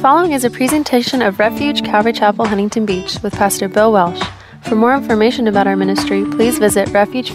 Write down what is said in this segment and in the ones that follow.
following is a presentation of Refuge Calvary Chapel, Huntington Beach with Pastor Bill Welsh. For more information about our ministry, please visit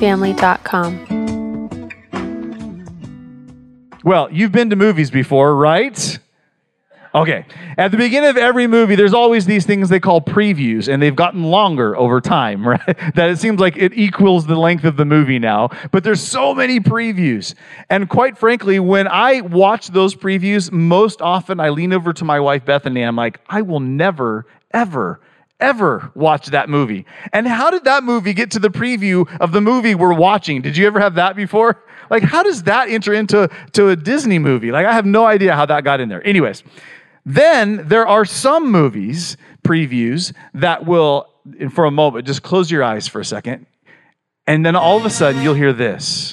refugefamily.com. Well, you've been to movies before, right? Okay. At the beginning of every movie, there's always these things they call previews, and they've gotten longer over time, right? That it seems like it equals the length of the movie now. But there's so many previews. And quite frankly, when I watch those previews, most often I lean over to my wife, Bethany, and I'm like, I will never, ever watch that movie. And how did that movie get to the preview of the movie we're watching? Did you ever have that before? Like, how does that enter into a Disney movie? Like, I have no idea how that got in there. Anyways, then there are some movies, previews, that will, for a moment, just close your eyes for a second, and then all of a sudden you'll hear this.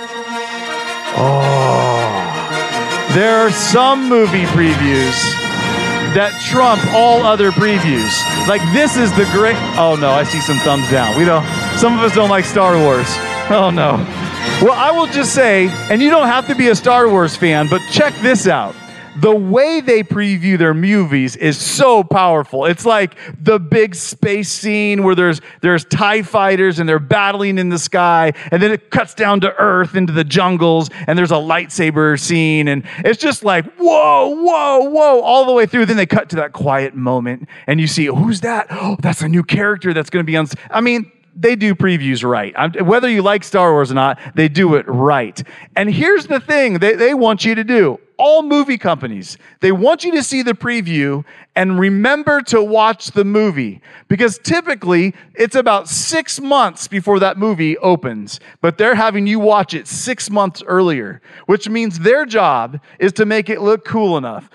Oh, there are some movie previews that trump all other previews. Like, this is the great... Oh, no, I see some thumbs down. Some of us don't like Star Wars. Oh, no. Well, I will just say, and you don't have to be a Star Wars fan, but check this out. The way they preview their movies is so powerful. It's like the big space scene where there's TIE fighters and they're battling in the sky, and then it cuts down to Earth into the jungles, and there's a lightsaber scene, and it's just like, whoa, whoa, whoa, all the way through. Then they cut to that quiet moment, and you see, who's that? Oh, that's a new character that's going to be on... I mean, they do previews right. Whether you like Star Wars or not, they do it right. And here's the thing they want you to do. All movie companies, they want you to see the preview and remember to watch the movie. Because typically, it's about 6 months before that movie opens. But they're having you watch it 6 months earlier, which means their job is to make it look cool enough,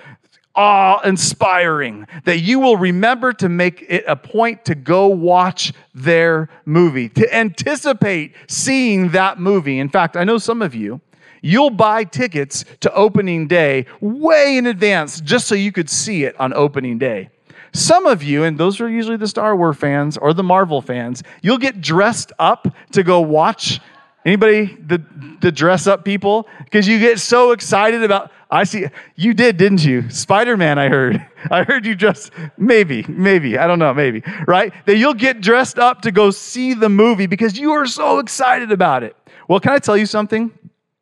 awe-inspiring, that you will remember to make it a point to go watch their movie, to anticipate seeing that movie. In fact, I know some of you, you'll buy tickets to opening day way in advance just so you could see it on opening day. Some of you, and those are usually the Star Wars fans or the Marvel fans, you'll get dressed up to go watch. Anybody, the dress up people? Because you get so excited about, I see, you did, didn't you? Spider-Man, I heard. I heard you dress, maybe, I don't know, maybe, right? That you'll get dressed up to go see the movie because you are so excited about it. Well, can I tell you something?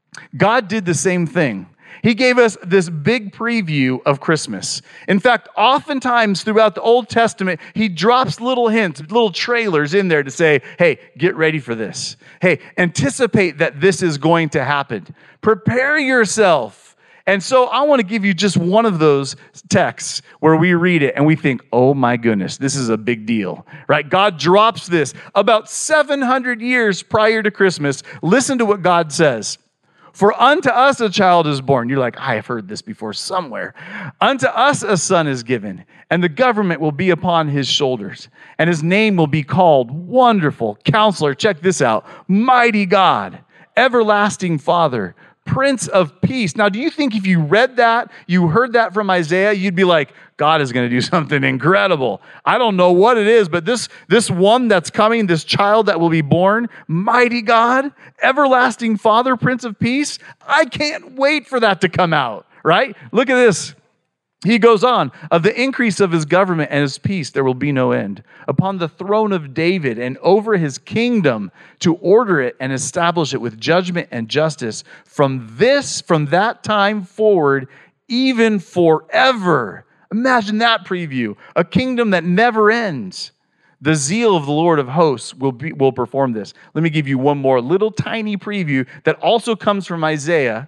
God did the same thing. He gave us this big preview of Christmas. In fact, oftentimes throughout the Old Testament, he drops little hints, little trailers in there to say, hey, get ready for this. Hey, anticipate that this is going to happen. Prepare yourself. And so I want to give you just one of those texts where we read it and we think, oh my goodness, this is a big deal, right? God drops this about 700 years prior to Christmas. Listen to what God says. For unto us a child is born. You're like, I have heard this before somewhere. Unto us a son is given, and the government will be upon his shoulders. And his name will be called Wonderful Counselor. Check this out. Mighty God, Everlasting Father, Prince of Peace. Now, do you think if you read that, you heard that from Isaiah, you'd be like, God is going to do something incredible. I don't know what it is, but this one that's coming, this child that will be born, mighty God, everlasting Father, Prince of Peace, I can't wait for that to come out, right? Look at this. He goes on, of the increase of his government and his peace, there will be no end. Upon the throne of David and over his kingdom, to order it and establish it with judgment and justice from that time forward, even forever. Imagine that preview, a kingdom that never ends. The zeal of the Lord of hosts will perform this. Let me give you one more little tiny preview that also comes from Isaiah,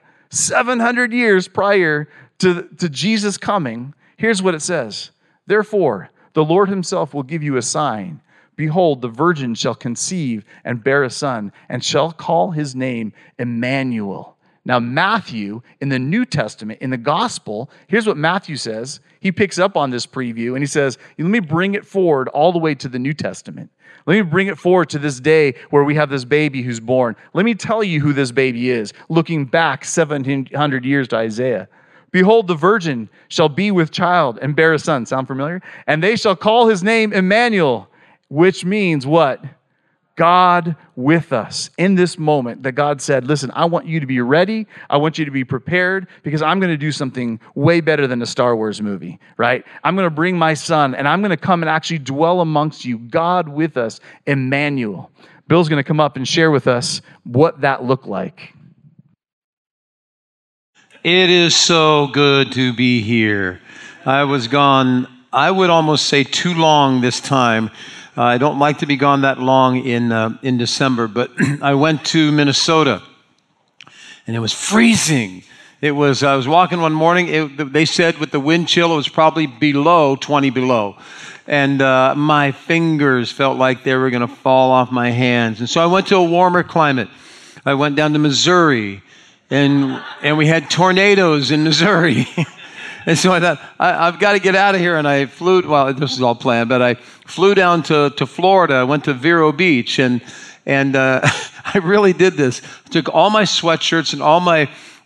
700 years prior to Jesus coming. Here's what it says. Therefore, the Lord himself will give you a sign. Behold, the virgin shall conceive and bear a son, and shall call his name Emmanuel. Now, Matthew, in the New Testament, in the gospel, here's what Matthew says. He picks up on this preview, and he says, let me bring it forward all the way to the New Testament. Let me bring it forward to this day where we have this baby who's born. Let me tell you who this baby is, looking back 700 years to Isaiah. Behold, the virgin shall be with child and bear a son. Sound familiar? And they shall call his name Emmanuel, which means what? God with us in this moment, that God said, listen, I want you to be ready. I want you to be prepared because I'm going to do something way better than a Star Wars movie, right? I'm going to bring my son and I'm going to come and actually dwell amongst you. God with us, Emmanuel. Bill's going to come up and share with us what that looked like. It is so good to be here. I was gone, I would almost say too long this time. I don't like to be gone that long in December, but I went to Minnesota, and it was freezing. I was walking one morning, they said with the wind chill, it was probably 20 below. And my fingers felt like they were going to fall off my hands. And so I went to a warmer climate. I went down to Missouri, and we had tornadoes in Missouri. And so I thought, I've got to get out of here. And I flew, well, this is all planned, but I flew down to Florida. I went to Vero Beach, and I really did this. I took all my sweatshirts and all my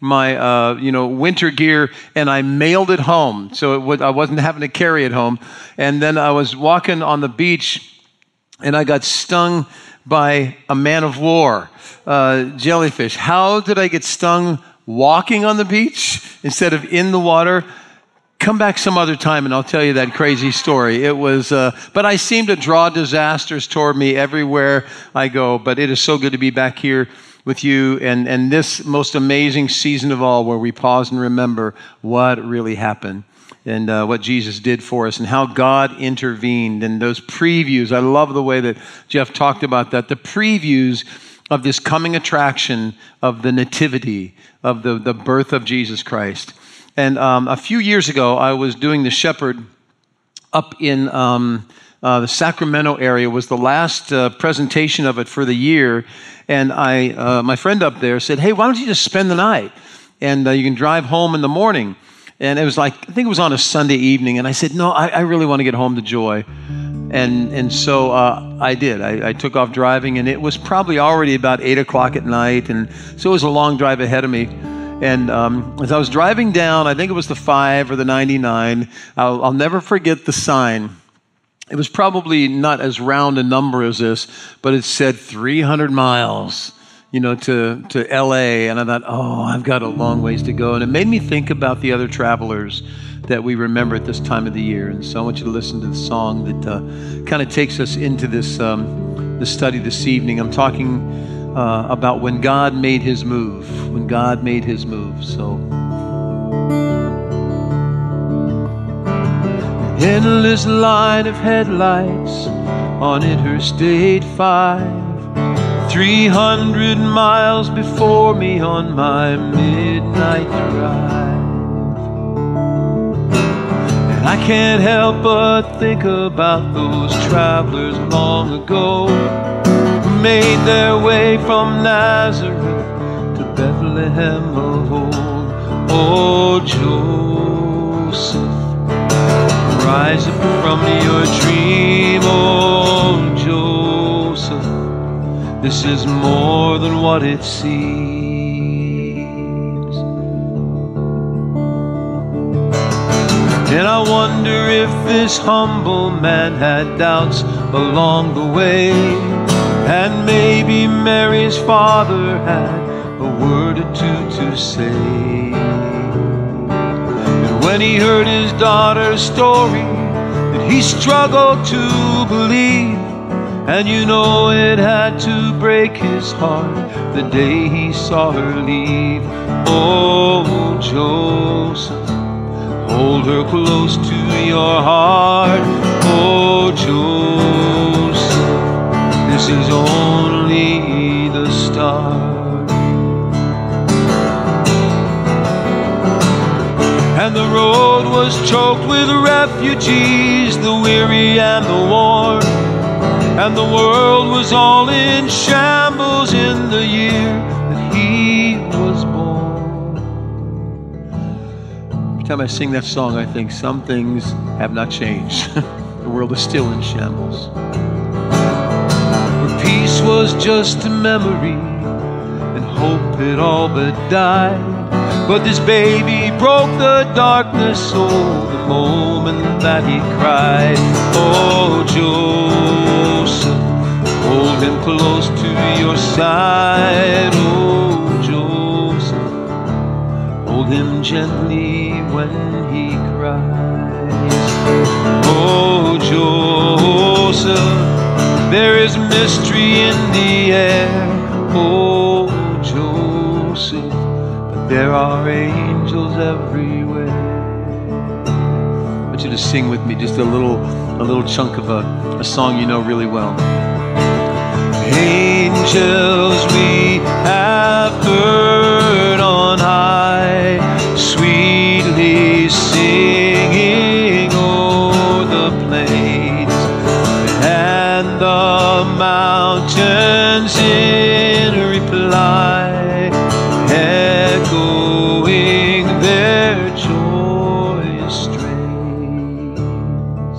winter gear, and I mailed it home. So I wasn't having to carry it home. And then I was walking on the beach, and I got stung by a man of war, jellyfish. How did I get stung walking on the beach instead of in the water? Come back some other time and I'll tell you that crazy story. It was, but I seem to draw disasters toward me everywhere I go. But it is so good to be back here with you and this most amazing season of all, where we pause and remember what really happened and what Jesus did for us and how God intervened. And those previews, I love the way that Jeff talked about that, the previews of this coming attraction of the nativity, of the birth of Jesus Christ. And a few years ago, I was doing the Shepherd up in the Sacramento area. It was the last presentation of it for the year. And my friend up there said, hey, why don't you just spend the night? And you can drive home in the morning. And it was like, I think it was on a Sunday evening. And I said, no, I really want to get home to Joy. And so I did. I took off driving, and it was probably already about 8 o'clock at night. And so it was a long drive ahead of me. And as I was driving down, I think it was the 5 or the 99, I'll never forget the sign. It was probably not as round a number as this, but it said 300 miles, to LA. And I thought, oh, I've got a long ways to go. And it made me think about the other travelers that we remember at this time of the year. And so I want you to listen to the song that kind of takes us into this study this evening. I'm talking about when God made his move. When God made his move. So, an endless line of headlights on Interstate 5, 300 miles before me on my midnight drive. And I can't help but think about those travelers long ago who made their way from Nazareth to Bethlehem of old. Oh, Joseph, rise up from your dream. Oh, Joseph, this is more than what it seems. And I wonder if this humble man had doubts along the way, and maybe Mary's father had a word or two to say. And when he heard his daughter's story, that he struggled to believe, and you know it had to break his heart the day he saw her leave. Oh, Joseph, hold her close to your heart. Oh, Joseph, this is only the start. And the road was choked with refugees, the weary and the worn, and the world was all in shambles in the year that he was born. Every time I sing that song, I think some things have not changed. The world is still in shambles. Where peace was just a memory and hope had all but died. But this baby broke the darkness, oh, the moment that he cried. Oh, Joseph, Hold him close to your side, oh Joseph. Hold him gently when he cries. Oh Joseph, there is mystery in the air. Oh Joseph, but there are angels everywhere. I want you to sing with me just a little chunk of a song you know really well. Angels we have heard on high, sweetly singing o'er the plains and the mountains in reply, echoing their joyous strains.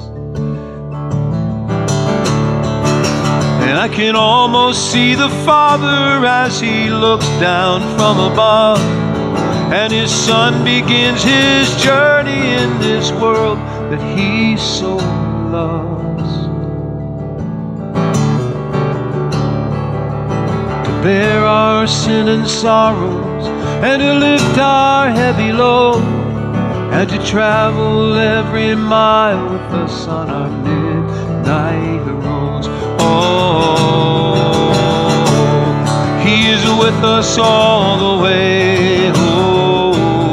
And I can almost see the Father as he looks down from above, and his Son begins his journey in this world that he so loves. To bear our sin and sorrows, and to lift our heavy load, and to travel every mile with us on our midnight roads. Oh, he is with us all the way. Oh,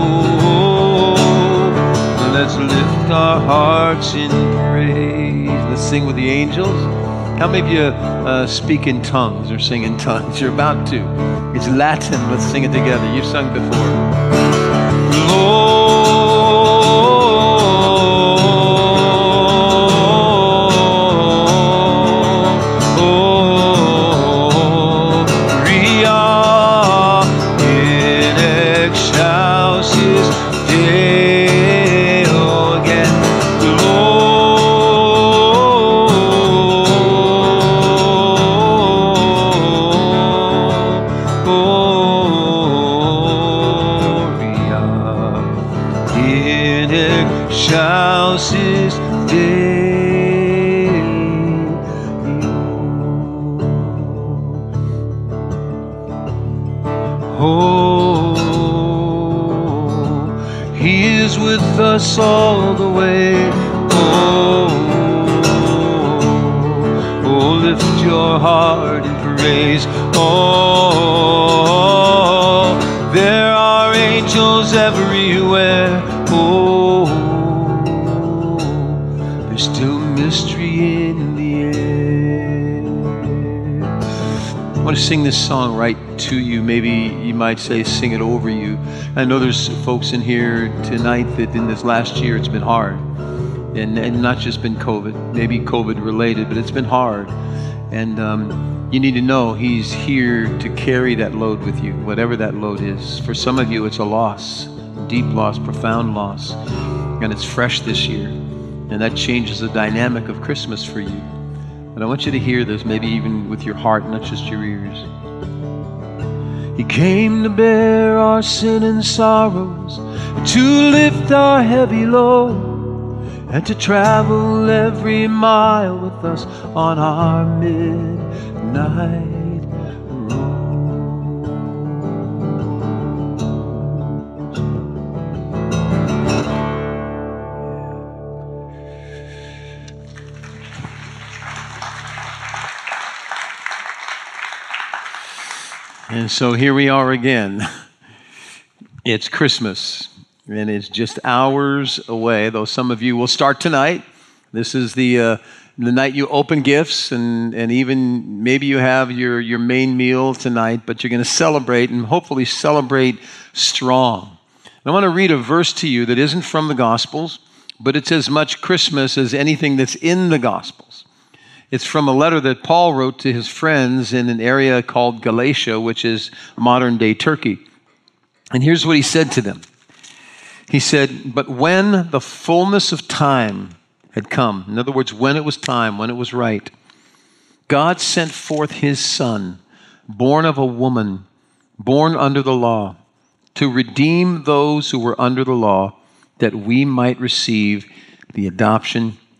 let's lift our hearts in praise. Let's sing with the angels. How many of you speak in tongues or sing in tongues? You're about to. It's Latin. Let's sing it together. You've sung before. Us all the way. Oh, lift your heart in praise. Oh, there are angels everywhere. Oh, there's still mystery in the air. I want to sing this song right to you. Maybe you might say sing it over you. I know there's folks in here tonight that in this last year it's been hard, and not just been COVID, maybe COVID related, but it's been hard. And you need to know he's here to carry that load with you, whatever that load is. For some of you it's a loss, deep loss, profound loss, and it's fresh this year, and that changes the dynamic of Christmas for you. But I want you to hear this, maybe even with your heart, not just your ears. He came to bear our sin and sorrows, to lift our heavy load, and to travel every mile with us on our midnight road. And so here we are again. It's Christmas, and it's just hours away, though some of you will start tonight. This is the night you open gifts, and even maybe you have your main meal tonight, but you're going to celebrate, and hopefully celebrate strong. And I want to read a verse to you that isn't from the Gospels, but it's as much Christmas as anything that's in the Gospels. It's from a letter that Paul wrote to his friends in an area called Galatia, which is modern-day Turkey. And here's what he said to them. He said, "But when the fullness of time had come," in other words, when it was time, when it was right, "God sent forth his Son, born of a woman, born under the law, to redeem those who were under the law, that we might receive the adoption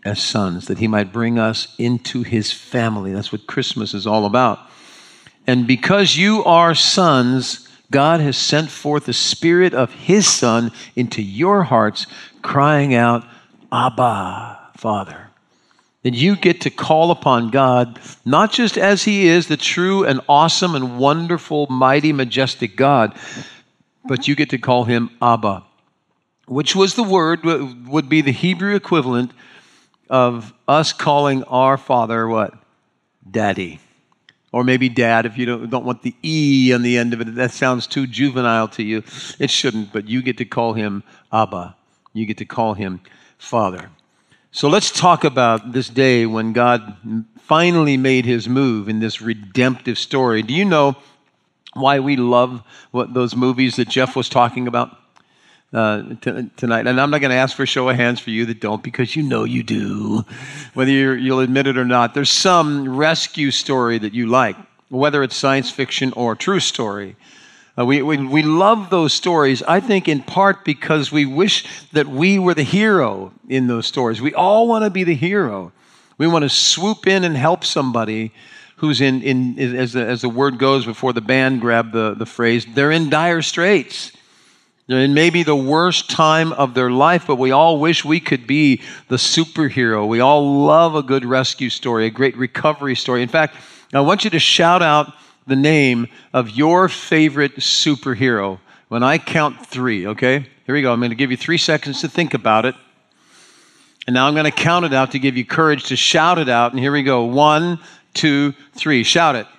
as sons, that he might bring us into his family. That's what Christmas is all about. And because you are sons, God has sent forth the Spirit of his Son into your hearts, crying out, Abba, Father. And you get to call upon God, not just as he is, the true and awesome and wonderful, mighty, majestic God, but you get to call him Abba, which was the word, would be the Hebrew equivalent of us calling our Father what? Daddy. Or maybe dad if you don't want the E on the end of it. That sounds too juvenile to you. It shouldn't, but you get to call him Abba. You get to call him Father. So let's talk about this day when God finally made his move in this redemptive story. Do you know why we love those movies that Jeff was talking about tonight? And I'm not going to ask for a show of hands for you that don't, because you know you do, whether you'll admit it or not. There's some rescue story that you like, whether it's science fiction or true story. We love those stories, I think, in part because we wish that we were the hero in those stories. We all want to be the hero. We want to swoop in and help somebody who's as the word goes before the band grabbed the phrase, they're in dire straits. They're in maybe the worst time of their life, but we all wish we could be the superhero. We all love a good rescue story, a great recovery story. In fact, I want you to shout out the name of your favorite superhero when I count 3, okay? Here we go. I'm going to give you 3 seconds to think about it. And now I'm going to count it out to give you courage to shout it out. And here we go. 1, 2, 3. Shout it.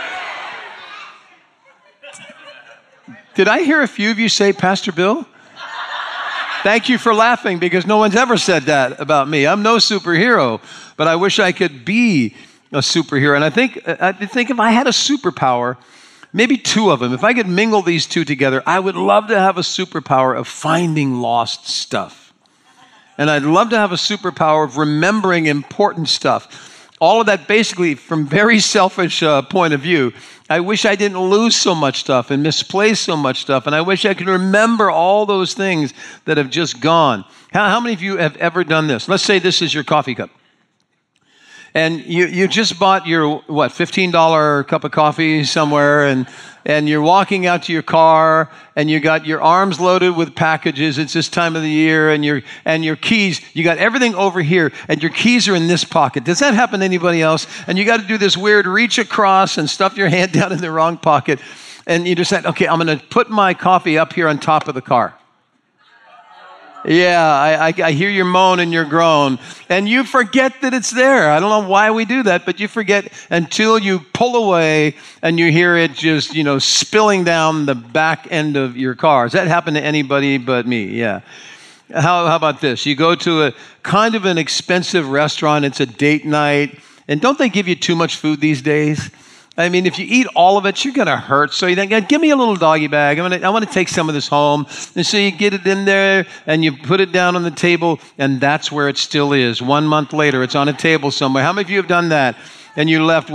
Did I hear a few of you say, Pastor Bill? Thank you for laughing, because no one's ever said that about me. I'm no superhero, but I wish I could be a superhero. And I think if I had a superpower, maybe 2 of them, if I could mingle these 2 together, I would love to have a superpower of finding lost stuff. And I'd love to have a superpower of remembering important stuff. All of that basically from very selfish point of view. I wish I didn't lose so much stuff and misplace so much stuff. And I wish I could remember all those things that have just gone. How many of you have ever done this? Let's say this is your coffee cup. And you just bought your, $15 cup of coffee somewhere, and you're walking out to your car, and you got your arms loaded with packages. It's this time of the year, and your keys, you got everything over here, and your keys are in this pocket. Does that happen to anybody else? And you got to do this weird reach across and stuff your hand down in the wrong pocket, and you decide, okay, I'm going to put my coffee up here on top of the car. Yeah, I hear your moan and your groan, and you forget that it's there. I don't know why we do that, but you forget until you pull away and you hear it just, spilling down the back end of your car. Does that happen to anybody but me? Yeah. How about this? You go to a kind of an expensive restaurant. It's a date night, and don't they give you too much food these days? I mean, if you eat all of it, you're going to hurt. So you think, give me a little doggy bag. I want to take some of this home. And so you get it in there and you put it down on the table, and that's where it still is. 1 month later, it's on a table somewhere. How many of you have done that? And you left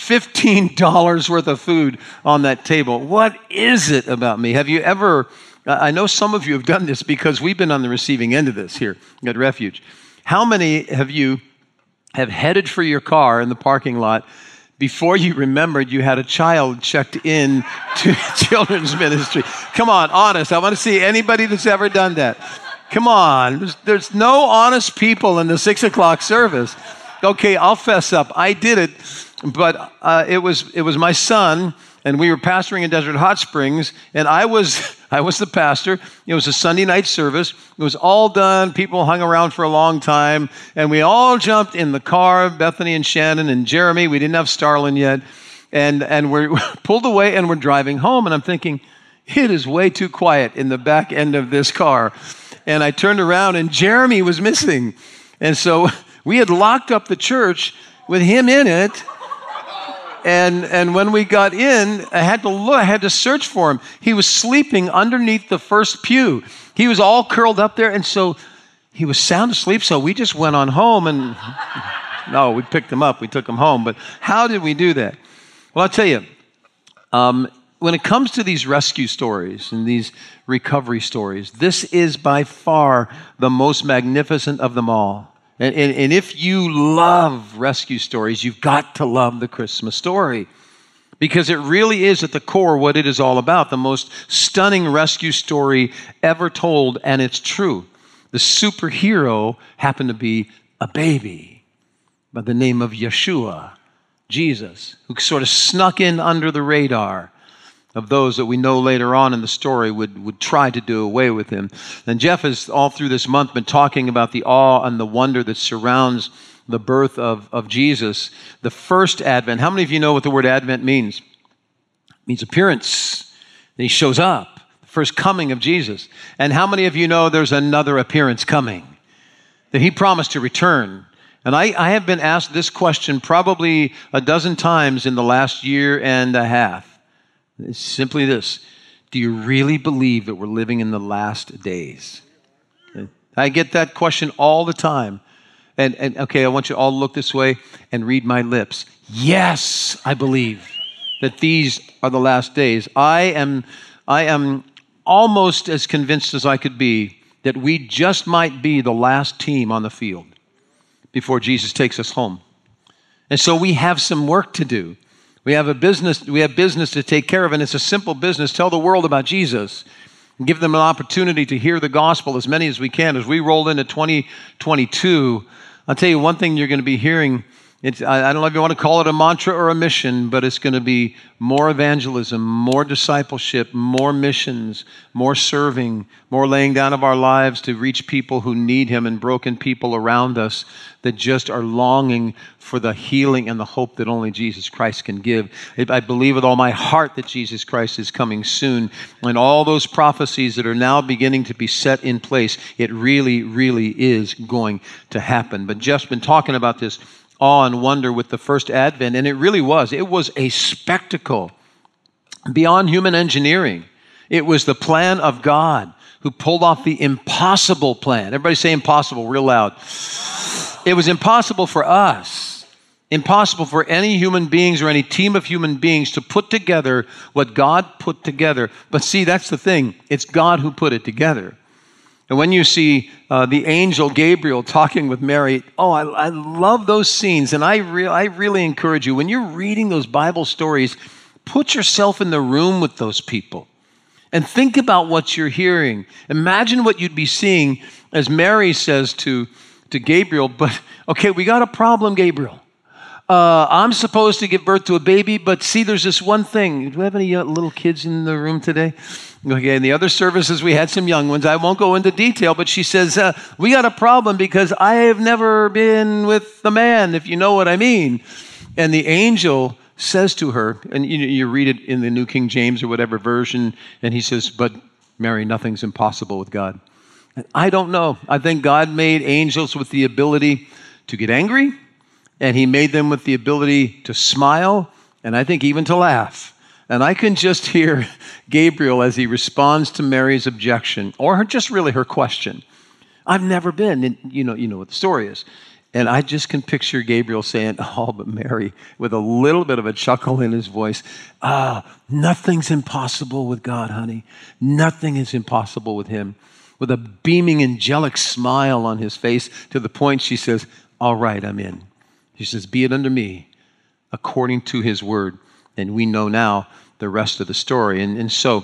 $15 worth of food on that table. What is it about me? Have you ever, I know some of you have done this because we've been on the receiving end of this here at Refuge. How many of you have headed for your car in the parking lot before you remembered you had a child checked in to children's ministry? Come on, honest. I want to see anybody that's ever done that. Come on. There's no honest people in the 6 o'clock service. Okay, I'll fess up. I did it, but it was my son, and we were pastoring in Desert Hot Springs, and I was the pastor. It was a Sunday night service. It was all done. People hung around for a long time, and we all jumped in the car, Bethany and Shannon and Jeremy. We didn't have Starlin yet, and we're pulled away, and we're driving home, and I'm thinking, it is way too quiet in the back end of this car. And I turned around, and Jeremy was missing. And so we had locked up the church with him in it. And when we got in, I had to search for him. He was sleeping underneath the first pew. He was all curled up there, and so he was sound asleep, so we just went on home, and no, we picked him up, we took him home. But how did we do that? Well, I'll tell you, when it comes to these rescue stories and these recovery stories, this is by far the most magnificent of them all. And if you love rescue stories, you've got to love the Christmas story, because it really is at the core what it is all about. The most stunning rescue story ever told, and it's true. The superhero happened to be a baby by the name of Yeshua, Jesus, who sort of snuck in under the radar of those that we know later on in the story would try to do away with him. And Jeff has all through this month been talking about the awe and the wonder that surrounds the birth of Jesus, the first Advent. How many of you know what the word Advent means? It means appearance. He shows up, the first coming of Jesus. And how many of you know there's another appearance coming, that he promised to return? And I have been asked this question probably a dozen times in the last year and a half. It's simply this: do you really believe that we're living in the last days? I get that question all the time. And okay, I want you all to look this way and read my lips. Yes, I believe that these are the last days. I am almost as convinced as I could be that we just might be the last team on the field before Jesus takes us home. And so we have some work to do. We have business to take care of, and it's a simple business. Tell the world about Jesus and give them an opportunity to hear the gospel, as many as we can. As we roll into 2022, I'll tell you one thing you're going to be hearing. I don't know if you want to call it a mantra or a mission, but it's going to be more evangelism, more discipleship, more missions, more serving, more laying down of our lives to reach people who need him, and broken people around us that just are longing for the healing and the hope that only Jesus Christ can give. I believe with all my heart that Jesus Christ is coming soon, and all those prophecies that are now beginning to be set in place, it really, really is going to happen. But Jeff's been talking about this awe and wonder with the first Advent, and it really was. It was a spectacle beyond human engineering. It was the plan of God who pulled off the impossible plan. Everybody say impossible real loud. It was impossible for us, impossible for any human beings or any team of human beings to put together what God put together. But see, that's the thing. It's God who put it together. And when you see the angel Gabriel talking with Mary, I love those scenes. And I really encourage you, when you're reading those Bible stories, put yourself in the room with those people and think about what you're hearing. Imagine what you'd be seeing as Mary says to Gabriel, but okay, we got a problem, Gabriel. I'm supposed to give birth to a baby, but see, there's this one thing. Do we have any little kids in the room today? Okay, in the other services, we had some young ones. I won't go into detail, but she says, we got a problem because I have never been with the man, if you know what I mean. And the angel says to her, and you read it in the New King James or whatever version, and he says, but Mary, nothing's impossible with God. And I don't know. I think God made angels with the ability to get angry, and he made them with the ability to smile, and I think even to laugh. And I can just hear Gabriel as he responds to Mary's objection, or just really her question. I've never been, and you know what the story is. And I just can picture Gabriel saying, but Mary, with a little bit of a chuckle in his voice, nothing's impossible with God, honey. Nothing is impossible with him. With a beaming angelic smile on his face, to the point she says, all right, I'm in. She says, be it unto me according to his word. And we know now the rest of the story. And so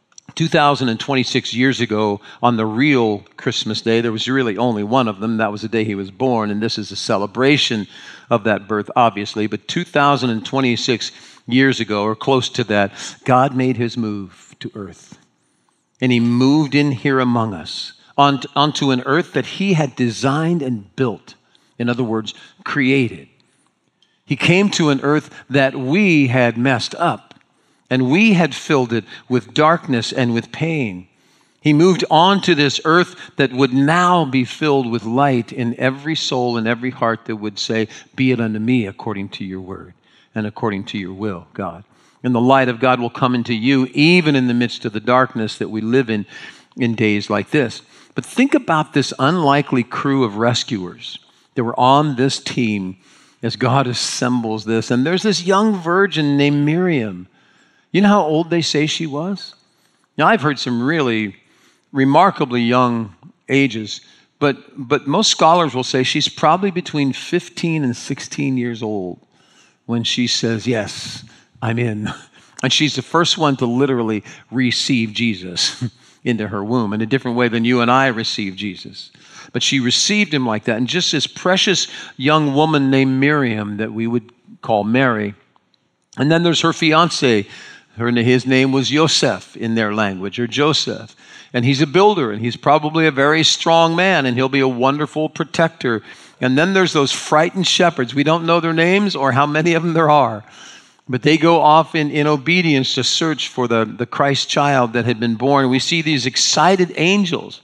2026 years ago, on the real Christmas day, there was really only one of them. That was the day he was born. And this is a celebration of that birth, obviously. But 2026 years ago, or close to that, God made his move to earth. And he moved in here among us onto an earth that he had designed and built. In other words, created. He came to an earth that we had messed up, and we had filled it with darkness and with pain. He moved onto this earth that would now be filled with light in every soul and every heart that would say, be it unto me according to your word and according to your will, God. And the light of God will come into you even in the midst of the darkness that we live in days like this. But think about this unlikely crew of rescuers that were on this team as God assembles this. And there's this young virgin named Miriam. You know how old they say she was? Now, I've heard some really remarkably young ages, But most scholars will say she's probably between 15 and 16 years old when she says, yes, I'm in. And she's the first one to literally receive Jesus into her womb in a different way than you and I received Jesus. But she received him like that. And just this precious young woman named Miriam that we would call Mary. And then there's her fiance. His name was Yosef in their language, or Joseph. And he's a builder, and he's probably a very strong man, and he'll be a wonderful protector. And then there's those frightened shepherds. We don't know their names or how many of them there are. But they go off in obedience to search for the Christ child that had been born. We see these excited angels.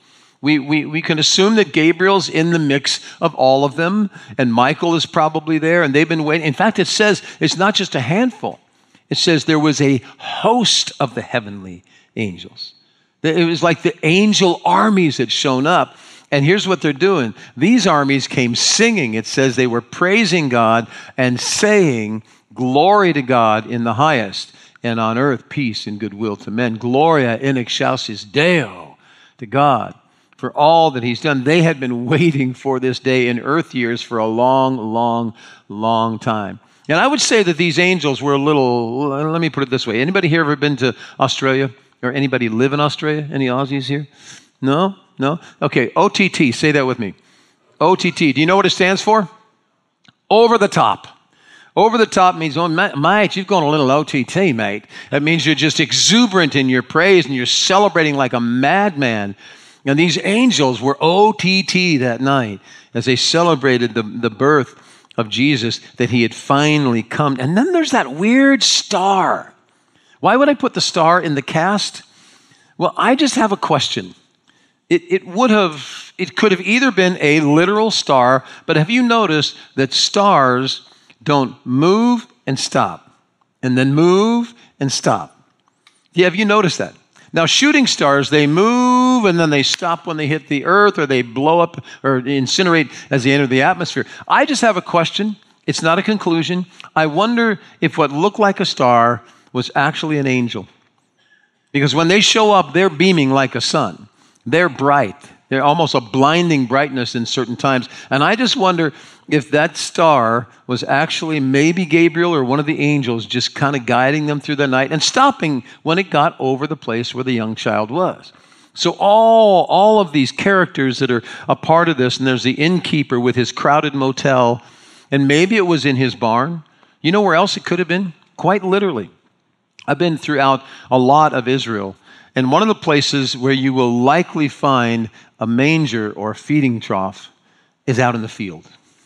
We can assume that Gabriel's in the mix of all of them, and Michael is probably there, and they've been waiting. In fact, it says it's not just a handful. It says there was a host of the heavenly angels. It was like the angel armies had shown up. And here's what they're doing. These armies came singing. It says they were praising God and saying, glory to God in the highest, and on earth peace and goodwill to men. Gloria in excelsis Deo, to God, for all that he's done. They had been waiting for this day in earth years for a long, long, long time. And I would say that these angels were a little, let me put it this way. Anybody here ever been to Australia? Or anybody live in Australia? Any Aussies here? No? No? Okay, OTT, say that with me. OTT, do you know what it stands for? Over the top. Over the top means, oh, mate, you've gone a little OTT, mate. That means you're just exuberant in your praise and you're celebrating like a madman. And these angels were OTT that night as they celebrated the birth of Jesus, that he had finally come. And then there's that weird star. Why would I put the star in the cast? Well, I just have a question. It could have either been a literal star, but have you noticed that stars don't move and stop, and then move and stop? Yeah, have you noticed that? Now, shooting stars, they move and then they stop when they hit the earth, or they blow up or incinerate as they enter the atmosphere. I just have a question. It's not a conclusion. I wonder if what looked like a star was actually an angel. Because when they show up, they're beaming like a sun. They're bright. They're almost a blinding brightness in certain times. And I just wonder if that star was actually maybe Gabriel or one of the angels just kind of guiding them through the night and stopping when it got over the place where the young child was. So all of these characters that are a part of this, and there's the innkeeper with his crowded motel, and maybe it was in his barn. You know where else it could have been? Quite literally. I've been throughout a lot of Israel, and one of the places where you will likely find a manger or a feeding trough is out in the field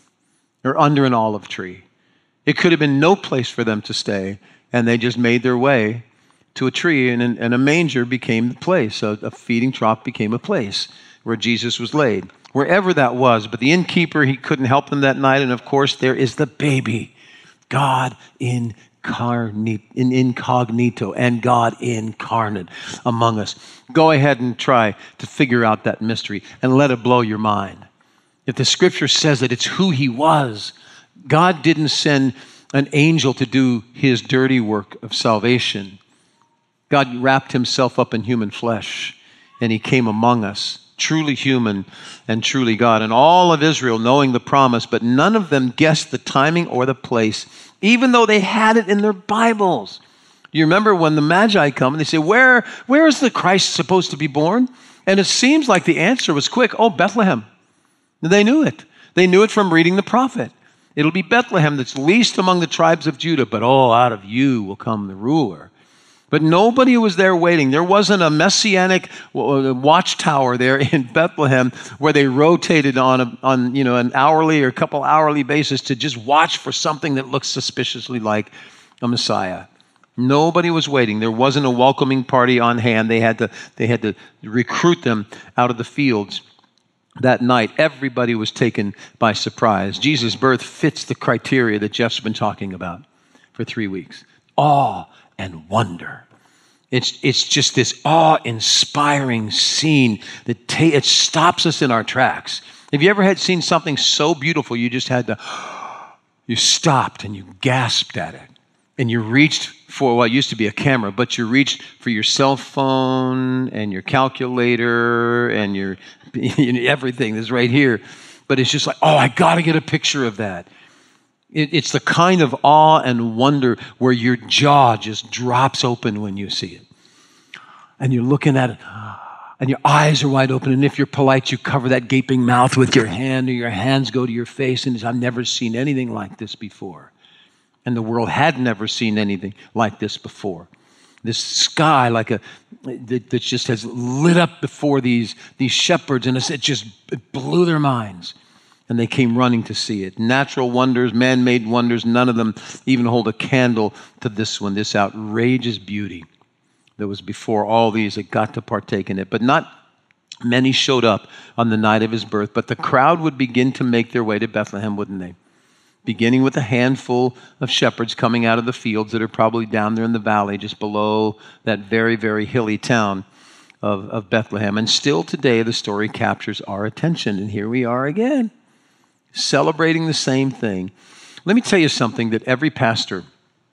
or under an olive tree. It could have been no place for them to stay, and they just made their way to a tree, and a manger became the place. A feeding trough became a place where Jesus was laid, wherever that was. But the innkeeper, he couldn't help them that night, and of course there is the baby, God incognito and God incarnate among us. Go ahead and try to figure out that mystery and let it blow your mind. If the scripture says that it's who he was, God didn't send an angel to do his dirty work of salvation. God wrapped himself up in human flesh, and he came among us, truly human and truly God. And all of Israel knowing the promise, but none of them guessed the timing or the place, even though they had it in their Bibles. Do you remember when the Magi come and they say, where is the Christ supposed to be born? And it seems like the answer was quick. Oh, Bethlehem. They knew it. They knew it from reading the prophet. It'll be Bethlehem that's least among the tribes of Judah, but out of you will come the ruler. But nobody was there waiting. There wasn't a messianic watchtower there in Bethlehem where they rotated on an hourly or a couple hourly basis to just watch for something that looked suspiciously like a Messiah. Nobody was waiting. There wasn't a welcoming party on hand. They had to recruit them out of the fields that night. Everybody was taken by surprise. Jesus' birth fits the criteria that Jeff's been talking about for 3 weeks. Awe and wonder. It's just this awe-inspiring scene that it stops us in our tracks. Have you ever seen something so beautiful you stopped and you gasped at it, and you reached for what used to be a camera, but you reached for your cell phone and your calculator and your everything is right here. But it's just like, oh, I got to get a picture of that. It's the kind of awe and wonder where your jaw just drops open when you see it. And you're looking at it, and your eyes are wide open. And if you're polite, you cover that gaping mouth with your hand, or your hands go to your face. And I've never seen anything like this before. And the world had never seen anything like this before. This sky that just has lit up before these shepherds, and it blew their minds. And they came running to see it. Natural wonders, man-made wonders, none of them even hold a candle to this one, this outrageous beauty that was before all these that got to partake in it. But not many showed up on the night of his birth, but the crowd would begin to make their way to Bethlehem, wouldn't they? Beginning with a handful of shepherds coming out of the fields that are probably down there in the valley, just below that very, very hilly town of Bethlehem. And still today, the story captures our attention. And here we are again, celebrating the same thing. Let me tell you something that every pastor,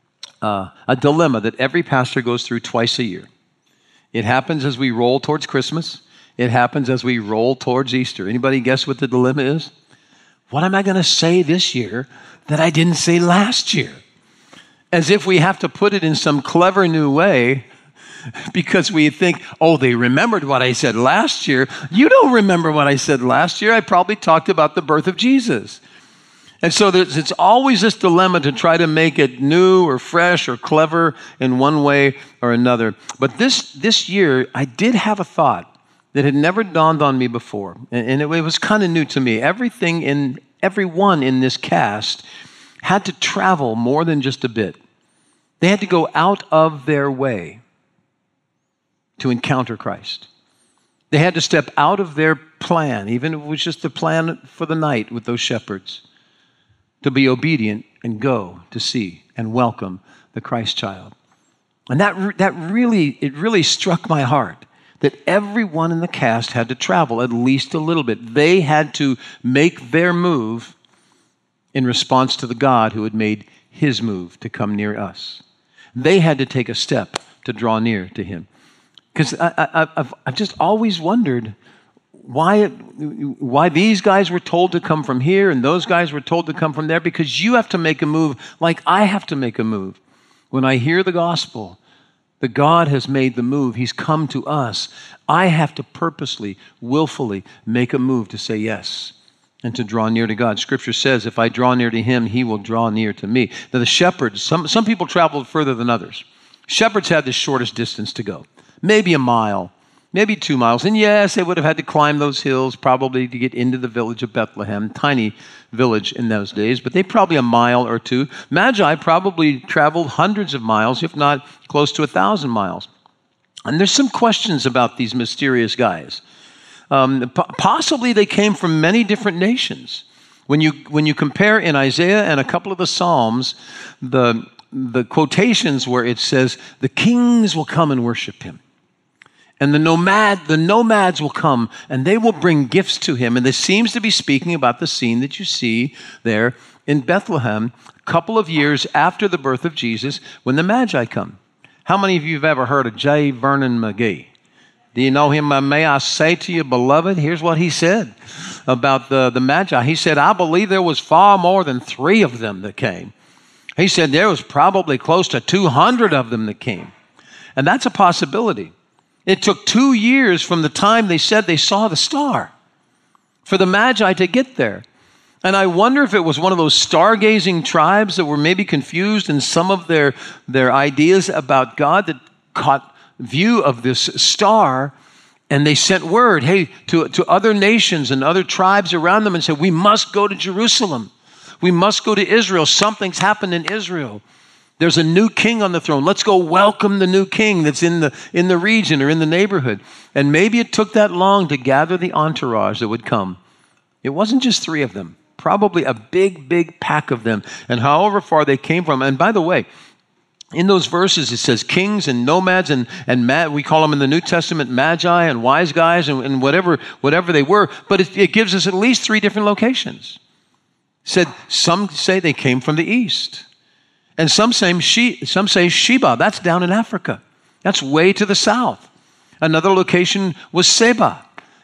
a dilemma that every pastor goes through twice a year. It happens as we roll towards Christmas. It happens as we roll towards Easter. Anybody guess what the dilemma is? What am I going to say this year that I didn't say last year? As if we have to put it in some clever new way because we think, oh, they remembered what I said last year. You don't remember what I said last year. I probably talked about the birth of Jesus. And so it's always this dilemma to try to make it new or fresh or clever in one way or another. But this year, I did have a thought that had never dawned on me before. And it was kind of new to me. Everyone in this cast had to travel more than just a bit. They had to go out of their way to encounter Christ. They had to step out of their plan, even if it was just the plan for the night with those shepherds, to be obedient and go to see and welcome the Christ child. And that really struck my heart, that everyone in the cast had to travel at least a little bit. They had to make their move in response to the God who had made his move to come near us. They had to take a step to draw near to him. Because I've just always wondered why these guys were told to come from here and those guys were told to come from there, because you have to make a move like I have to make a move. When I hear the gospel, that God has made the move, he's come to us, I have to purposely, willfully make a move to say yes and to draw near to God. Scripture says, if I draw near to him, he will draw near to me. Now the shepherds, some people traveled further than others. Shepherds had the shortest distance to go, maybe a mile, maybe 2 miles. And yes, they would have had to climb those hills probably to get into the village of Bethlehem, tiny village in those days, but they probably a mile or two. Magi probably traveled hundreds of miles, if not close to 1,000 miles. And there's some questions about these mysterious guys. Possibly they came from many different nations. When you compare in Isaiah and a couple of the Psalms, the quotations where it says, the kings will come and worship him. And the nomads will come and they will bring gifts to him. And this seems to be speaking about the scene that you see there in Bethlehem, a couple of years after the birth of Jesus, when the Magi come. How many of you have ever heard of J. Vernon McGee? Do you know him? May I say to you, beloved, here's what he said about the Magi. He said, I believe there was far more than 3 of them that came. He said there was probably close to 200 of them that came. And that's a possibility. It took 2 years from the time they said they saw the star for the Magi to get there. And I wonder if it was one of those stargazing tribes that were maybe confused in some of their ideas about God that caught view of this star, and they sent word, hey, to other nations and other tribes around them and said, we must go to Jerusalem. We must go to Israel. Something's happened in Israel. There's a new king on the throne. Let's go welcome the new king that's in the region or in the neighborhood. And maybe it took that long to gather the entourage that would come. It wasn't just 3 of them, probably a big pack of them. And however far they came from. And by the way, in those verses, it says kings and nomads and we call them in the New Testament magi and wise guys and whatever they were. But it gives us at least 3 different locations. Said some say they came from the east. And some say Sheba, that's down in Africa. That's way to the south. Another location was Seba.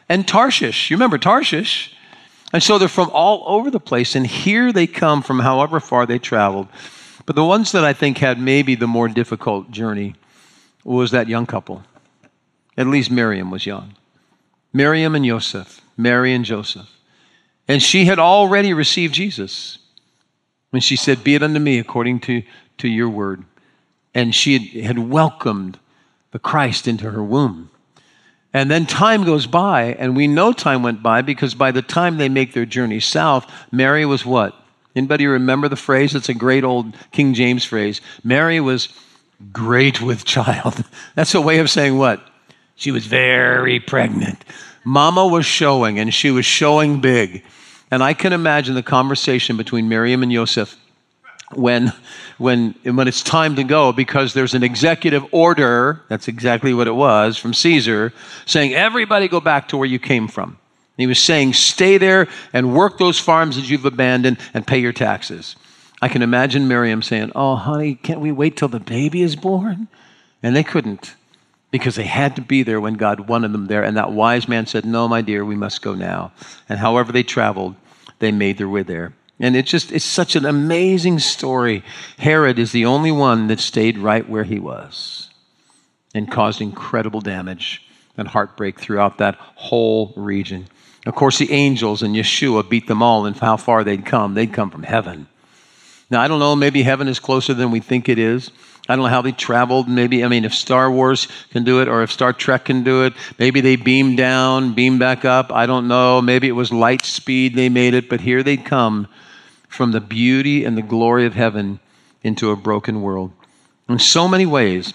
and Tarshish. You remember Tarshish? And so they're from all over the place, and here they come from however far they traveled. But the ones that I think had maybe the more difficult journey was that young couple. At least Miriam was young. Miriam and Joseph, Mary and Joseph. And she had already received Jesus. When she said, "Be it unto me according to your word." And she had welcomed the Christ into her womb. And then time goes by, and we know time went by because by the time they make their journey south, Mary was what? Anybody remember the phrase? It's a great old King James phrase. Mary was great with child. That's a way of saying what? She was very pregnant. Mama was showing, and she was showing big. And I can imagine the conversation between Miriam and Joseph when it's time to go, because there's an executive order, that's exactly what it was, from Caesar, saying, everybody go back to where you came from. And he was saying, stay there and work those farms that you've abandoned and pay your taxes. I can imagine Miriam saying, "Oh, honey, can't we wait till the baby is born?" And they couldn't, because they had to be there when God wanted them there. And that wise man said, "No, my dear, we must go now." And however they traveled, they made their way there. And it's such an amazing story. Herod is the only one that stayed right where he was and caused incredible damage and heartbreak throughout that whole region. Of course, the angels and Yeshua beat them all in how far they'd come. They'd come from heaven. Now, I don't know, maybe heaven is closer than we think it is. I don't know how they traveled. Maybe, if Star Wars can do it or if Star Trek can do it, maybe they beamed down, beamed back up. I don't know. Maybe it was light speed they made it, but here they'd come from the beauty and the glory of heaven into a broken world. In so many ways,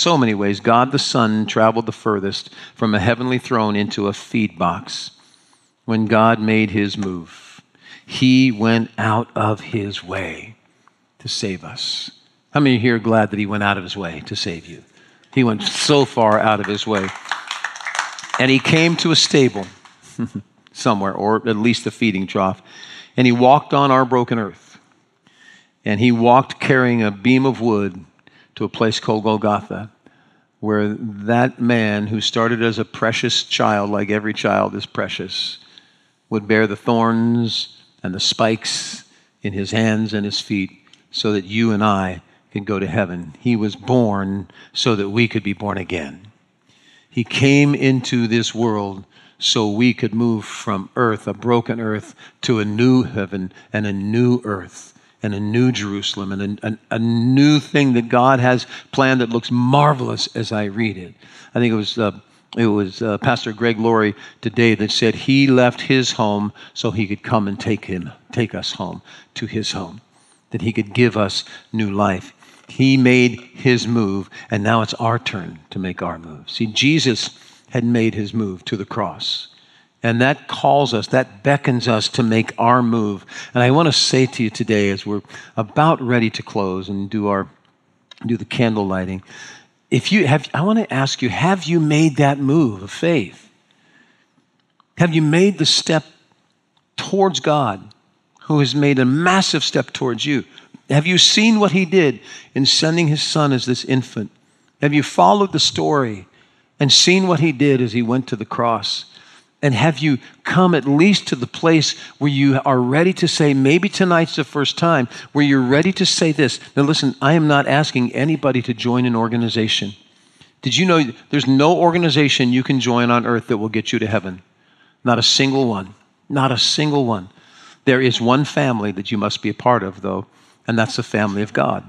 God the Son traveled the furthest from a heavenly throne into a feed box when God made his move. He went out of his way to save us. How many here are glad that he went out of his way to save you? He went so far out of his way. And he came to a stable somewhere, or at least a feeding trough. And he walked on our broken earth. And he walked carrying a beam of wood to a place called Golgotha, where that man who started as a precious child, like every child is precious, would bear the thorns and the spikes in his hands and his feet so that you and I could go to heaven. He was born so that we could be born again. He came into this world so we could move from earth, a broken earth, to a new heaven and a new earth and a new Jerusalem and a new thing that God has planned that looks marvelous as I read it. I think it was Pastor Greg Laurie today that said he left his home so he could come and take us home to his home, that he could give us new life. He made his move, and now it's our turn to make our move. See, Jesus had made his move to the cross. And that calls us, that beckons us to make our move. And I want to say to you today, as we're about ready to close and do the candle lighting, I want to ask you, have you made that move of faith? Have you made the step towards God, who has made a massive step towards you? Have you seen what he did in sending his son as this infant? Have you followed the story and seen what he did as he went to the cross? And have you come at least to the place where you are ready to say, maybe tonight's the first time, where you're ready to say this? Now listen, I am not asking anybody to join an organization. Did you know there's no organization you can join on earth that will get you to heaven? Not a single one. Not a single one. There is one family that you must be a part of, though, and that's the family of God.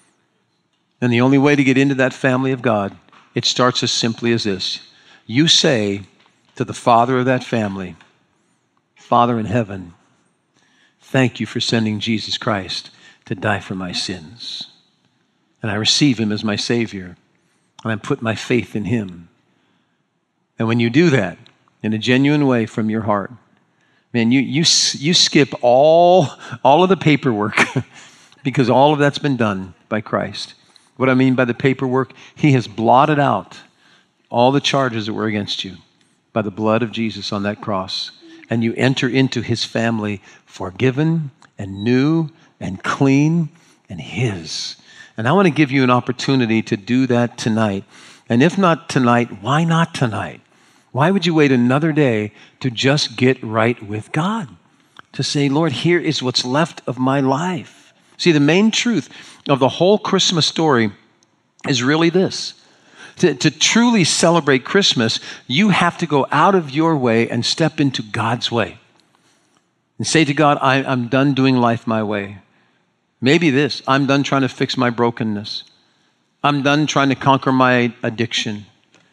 And the only way to get into that family of God, it starts as simply as this. You say to the father of that family, Father in heaven, thank you for sending Jesus Christ to die for my sins. And I receive him as my Savior, and I put my faith in him. And when you do that in a genuine way from your heart, man, you skip all of the paperwork because all of that's been done by Christ. What I mean by the paperwork, he has blotted out all the charges that were against you by the blood of Jesus on that cross. And you enter into his family forgiven and new and clean and his. And I want to give you an opportunity to do that tonight. And if not tonight, why not tonight? Why would you wait another day to just get right with God? To say, Lord, here is what's left of my life. See, the main truth of the whole Christmas story is really this. To truly celebrate Christmas, you have to go out of your way and step into God's way. And say to God, I'm done doing life my way. Maybe this, I'm done trying to fix my brokenness. I'm done trying to conquer my addiction.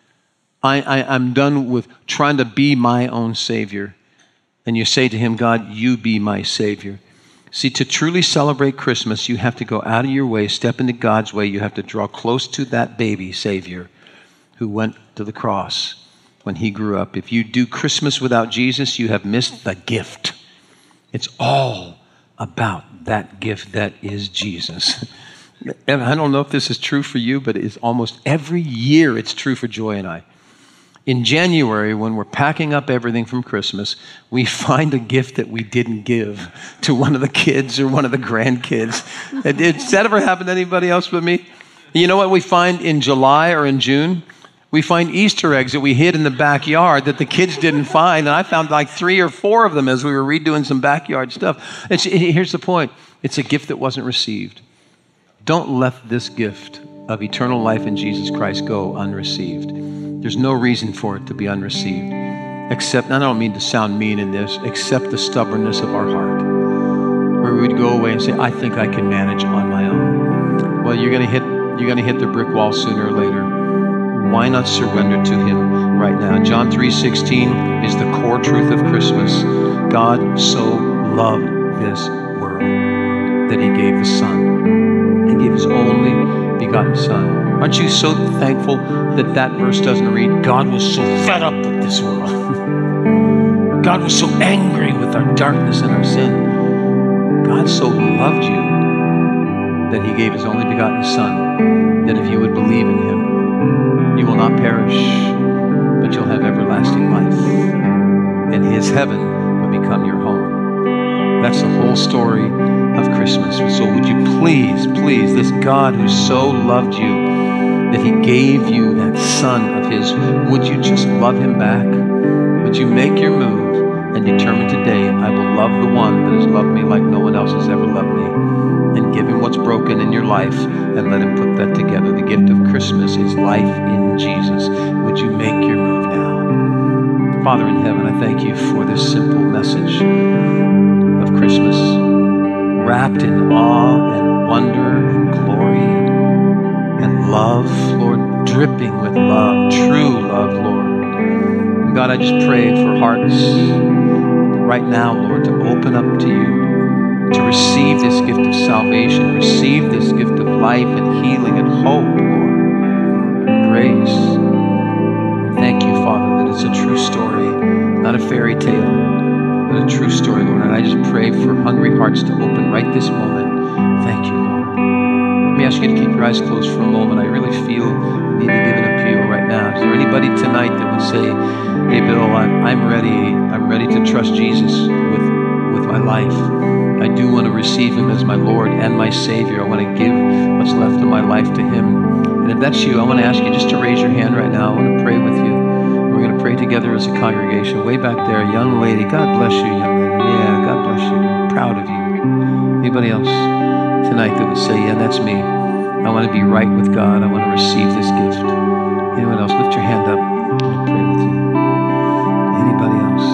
I'm done with trying to be my own Savior. And you say to him, God, you be my Savior. See, to truly celebrate Christmas, you have to go out of your way, step into God's way. You have to draw close to that baby Savior who went to the cross when he grew up. If you do Christmas without Jesus, you have missed the gift. It's all about that gift that is Jesus. And I don't know if this is true for you, but it's almost every year it's true for Joy and I. In January, when we're packing up everything from Christmas, we find a gift that we didn't give to one of the kids or one of the grandkids. Has that ever happened to anybody else but me? You know what we find in July or in June? We find Easter eggs that we hid in the backyard that the kids didn't find. And I found like 3 or 4 of them as we were redoing some backyard stuff. Here's the point. It's a gift that wasn't received. Don't let this gift of eternal life in Jesus Christ go unreceived. There's no reason for it to be unreceived, except, and I don't mean to sound mean in this, except the stubbornness of our heart, where we would go away and say, I think I can manage on my own. Well, you're gonna hit the brick wall sooner or later. Why not surrender to him right now? John 3:16 is the core truth of Christmas. God so loved this world that he gave the Son. He gave his only begotten Son. Aren't you so thankful that that verse doesn't read, God was so fed up with this world. God was so angry with our darkness and our sin. God so loved you that he gave his only begotten Son, that if you would believe in him, you will not perish, but you'll have everlasting life. And his heaven will become your home. That's the whole story of Christmas. So would you please, this God who so loved you, that he gave you that Son of his, would you just love him back? Would you make your move and determine today, I will love the one that has loved me like no one else has ever loved me, and give him what's broken in your life and let him put that together. The gift of Christmas is life in Jesus. Would you make your move now? Father in heaven, I thank you for this simple message of Christmas, wrapped in awe and wonder and glory and love, Lord, dripping with love, true love, Lord. And God, I just pray for hearts right now, Lord, to open up to you, to receive this gift of salvation, receive this gift of life and healing and hope, Lord, and grace. Thank you, Father, that it's a true story, not a fairy tale, but a true story, Lord. And I just pray for hungry hearts to open right this moment. Thank you, Lord. Let me ask you to keep your eyes closed for a moment. I really feel the need to give an appeal right now. Is there anybody tonight that would say, hey, Bill, I'm ready to trust Jesus with my life. I do want to receive him as my Lord and my Savior. I want to give what's left of my life to him. And if that's you, I want to ask you just to raise your hand right now. I want to pray with you. We're going to pray together as a congregation. Way back there, a young lady. God bless you, young lady. Yeah, God bless you. I'm proud of you. Anybody else tonight that would say, yeah, that's me. I want to be right with God. I want to receive this gift. Anyone else? Lift your hand up. I'm going to pray with you. Anybody else?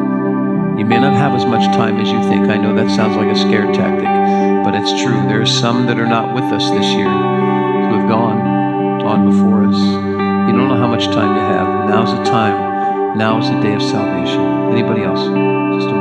You may not have as much time as you think. I know that sounds like a scare tactic, but it's true. There are some that are not with us this year who have gone before us. You don't know how much time you have. Now's the time. Now is the day of salvation. Anybody else? Just a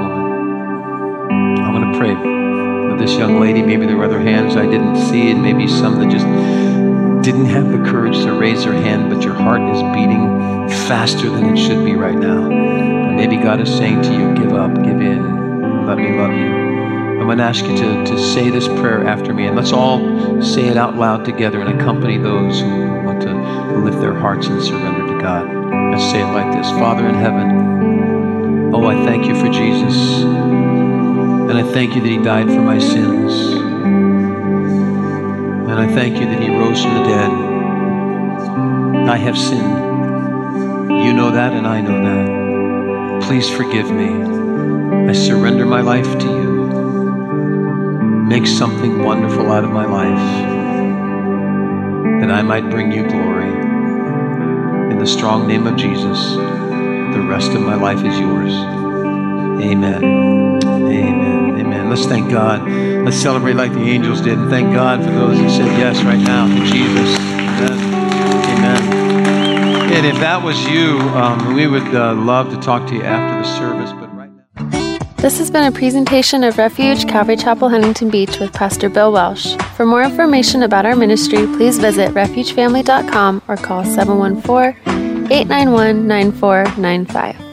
moment. I'm going to pray with this young lady. Maybe there were other hands I didn't see, and maybe some that just didn't have the courage to raise their hand, but your heart is beating faster than it should be right now. And maybe God is saying to you, give up, give in, let me love you. I'm going to ask you to say this prayer after me, and let's all say it out loud together and accompany those who want to lift their hearts and surrender to God. Let's say it like this. Father in heaven, oh, I thank you for Jesus, and I thank you that he died for my sins, and I thank you that he rose from the dead. I have sinned. You know that, and I know that. Please forgive me. I surrender my life to you. Make something wonderful out of my life, that I might bring you glory. In the strong name of Jesus, the rest of my life is yours. Amen. Amen. Amen. Let's thank God. Let's celebrate like the angels did, and thank God for those that said yes right now to Jesus. Amen. Amen. And if that was you, we would love to talk to you after the service. But right now, This has been a presentation of Refuge Calvary Chapel, Huntington Beach with Pastor Bill Welsh. For more information about our ministry, please visit refugefamily.com or call 714-891-9495.